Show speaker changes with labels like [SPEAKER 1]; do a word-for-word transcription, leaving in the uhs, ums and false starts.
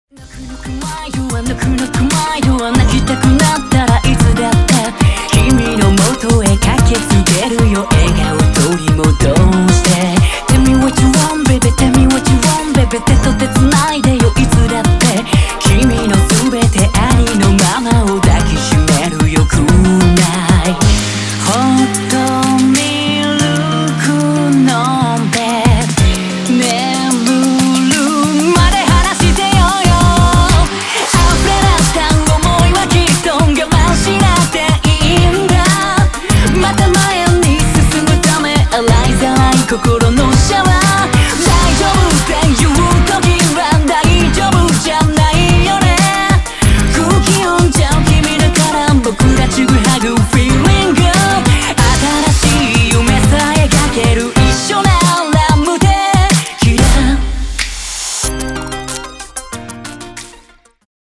[SPEAKER 1] 泣く泣く前は泣く泣く前は泣きたくなったらいつだって君の元へ駆けつけるよ笑顔取り戻して Tell me what you want baby Tell me what you want baby 手と手つないで